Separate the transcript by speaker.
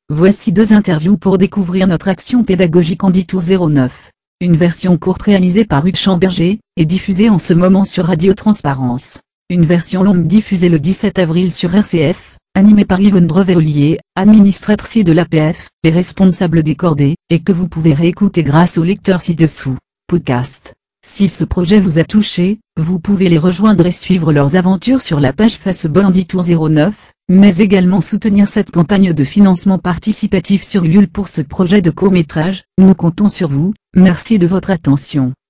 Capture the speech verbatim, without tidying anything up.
Speaker 1: voici deux interviews pour découvrir notre action pédagogique Handitour zéro neuf. Une version courte réalisée par Hugues Chamberger, et diffusée en ce moment sur Radio Transparence. Une version longue diffusée le dix-sept avril sur R C F, animée par Yvonne Drevet-Ollier, administratrice de l'A P F, et responsable des cordées, et que vous pouvez réécouter grâce au lecteur ci-dessous. Podcast. Si ce projet vous a touché, vous pouvez les rejoindre et suivre leurs aventures sur la page Facebook Handitour zéro neuf, mais également soutenir cette campagne de financement participatif sur Ulule pour ce projet de court-métrage. Nous comptons sur vous, merci de votre attention.